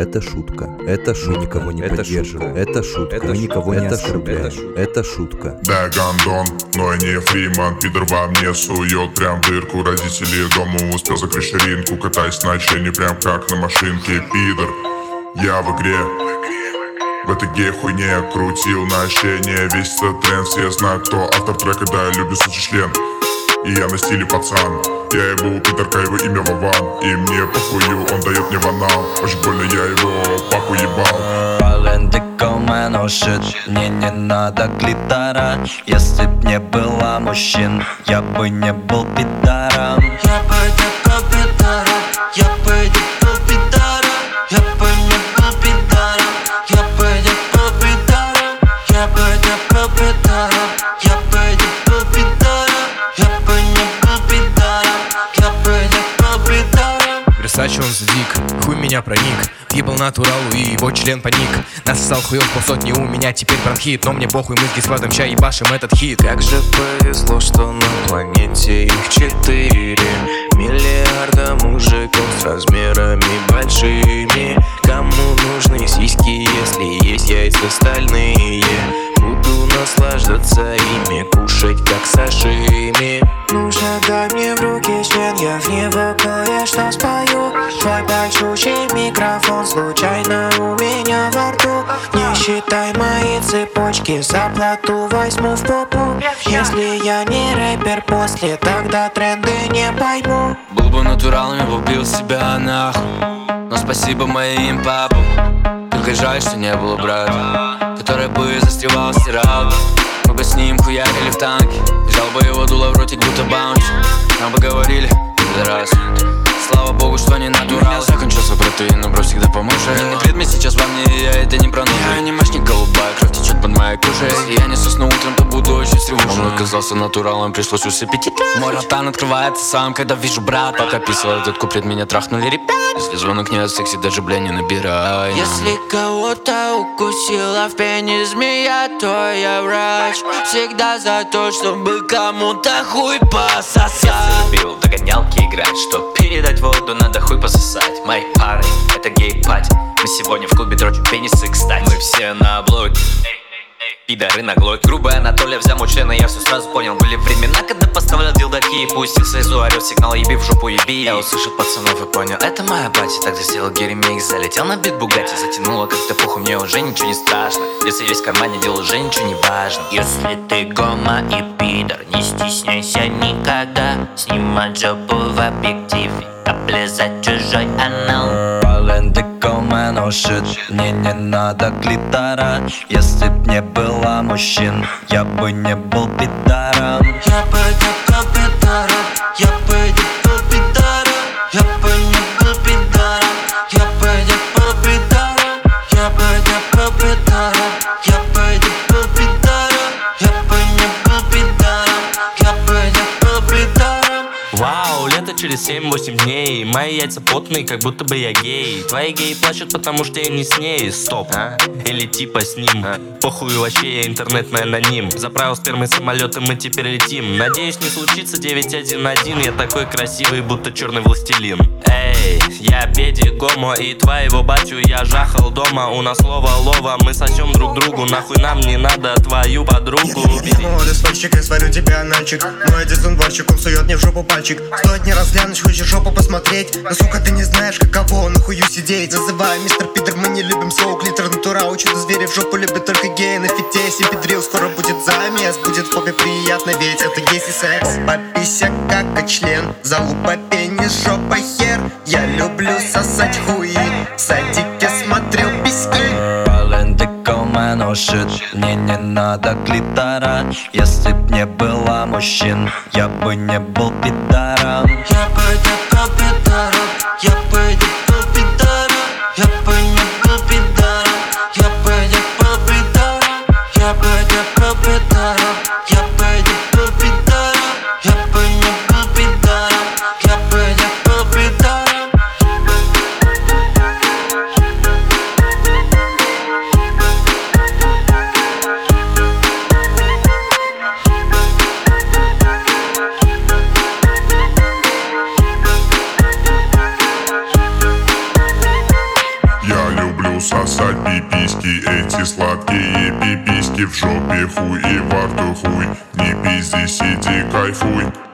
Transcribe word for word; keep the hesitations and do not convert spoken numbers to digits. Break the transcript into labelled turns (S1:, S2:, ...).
S1: Это шутка. Это шутка. Мы никого не поддерживаем. Это шутка. Мы никого не оскорбляем. Это шутка.
S2: Да, гандон, но я не фриман. Пидор во мне сует прям дырку. Родители дома успел закрыть ширинку. Катаюсь на чайне прям как на машинке. Пидор, я в игре. В этой гей-хуйне крутил на ощущение. Весь этот тренд, все знают, кто автор трека. Да, я люблю сучий член. И я на стиле пацан. Я ебу пидорка, его имя Вован. И мне похую, он дает мне ванал. Очень больно, я его папу ебал.
S3: Палендикомен, шит, мне не надо клитора. Если б не было мужчин, я бы не был пидором.
S4: Я бы не был пидором. Я бы не был пидором. Я бы не был пидором. Я бы не был пидором. Я бы не был пидором. Я бы не был пидором. Я бы не был пидором. Я бы не был пидором.
S5: Версаче он задик, хуй меня проник. Въебал натуралу и его член паник. Насосал хуёв полсотни, у меня теперь бронхит. Но мне похуй, мы с гискладом чай ебашим этот хит.
S6: Как же повезло, что на планете их четыре миллиарда мужиков с размерами большими. Кому нужны сиськи, если есть яйца стальные? Буду наслаждаться ими, кушать как сашими. Ну же дай мне в руки член, я в него кое-что спою. Твой большущий микрофон случайно у меня во рту. Не считай мои цепочки, заплату возьму в попу. Если я не рэпер после, тогда тренды не пойму.
S7: Был бы натуралом, я бы убил себя нахуй. Но спасибо моим папам. Только жаль, что не было брата, который бы застревал, стирал. Мы бы с ним хуярили в танке. Держал бы его дуло в ротик, будто баунти. Нам бы говорили, раз. Слава богу, что не натурал. У меня закончился протеин, но брось всегда поможет. Не предмет сейчас во мне, я это не про нужды. Я анимешник, голубая кровь течет под моей кожей. Если я не сосну утром, то буду очень встревожен. Он оказался натуралом, пришлось усыпить. Мой ротан открывается сам, когда вижу брат. Пока писал этот куплет, меня трахнули ребят. Если звонок не от секси, даже бля не набирай.
S4: Если кого-то укусила в пене змея, то я врач. Всегда за то, чтобы кому-то хуй пососать.
S8: Я любил в догонялки играть, чтоб передать воду, надо хуй пососать. Мои пары, это гей-пати. Мы сегодня в клубе дрочим пенисы, кстати. Мы все на блоке, пидоры на глоке. Грубая Анатолия взял мой член, и я все сразу понял. Были времена, когда поставлял дилдаки. Пустил слезу, орёт сигнал, еби в жопу, еби. Я услышал пацанов и понял, это моя батя. Тогда сделал геремикс, залетел на бит Бугатти. Затянуло как-то похуй, мне уже ничего не страшно. Если есть в кармане, дело уже ничего не важно.
S4: Если ты гомо и пидор, не стесняйся никогда снимать жопу в объективе, облизать чужой анал.
S3: Палендикомен, шит, мне не надо клитора. Если б не было мужчин, я бы не был пидором.
S4: Я бы не был пидором. Я бы не был пидором. Я бы не был пидором. Я бы не был пидором. Я бы не был пидором. Я бы не был пидором. Я бы не был пидором. Я бы не был пидором.
S9: Вау, лето через семь-восемь дней. Мои яйца потные, как будто бы я гей. Твои геи плачут, потому что я не с ней. Стоп, а? Или типа с ним, а? Похуй вообще, я интернетный аноним. Заправил спермой самолет, и мы теперь летим. Надеюсь, не случится девять один один. Я такой красивый, будто черный властелин. Эй, я педи гомо, и твоего батю я жахал дома. У нас слово лова, мы сосем друг другу. Нахуй нам не надо твою подругу.
S10: Молодой сварщик, я сварю тебе анальчик. Мой отец он варщик, он сует мне в жопу пальчик. Стоит не раз глянуть, хочешь жопу посмотреть. Но сука, ты не знаешь, каково нахую сидеть. Зазывай, мистер Пидор, мы не любим соук, литр натура. Учат звери в жопу любят только геи на фите. Симпедрил, скоро будет замес. Будет в попе приятно, ведь это гейский секс. Попися как член, залупа пенис, жопа хер. Я люблю сосать хуи, в садике смотрел письки.
S3: Палендикомен, шит, мне не надо клитора. Если б не было мужчин, я бы не был пидором.
S4: Я бы не был пидором. Я бы не был пидором. Я бы не был пидором. Я бы не был пидором. Я бы не был пидором. Я бы не был пидором. Я бы не был пидором. Я бы не был пидором.
S2: люблю сосать пиписьки. Эти сладкие пиписьки в жопе хуй и во рту хуй. Не пизди, сиди, кайфуй.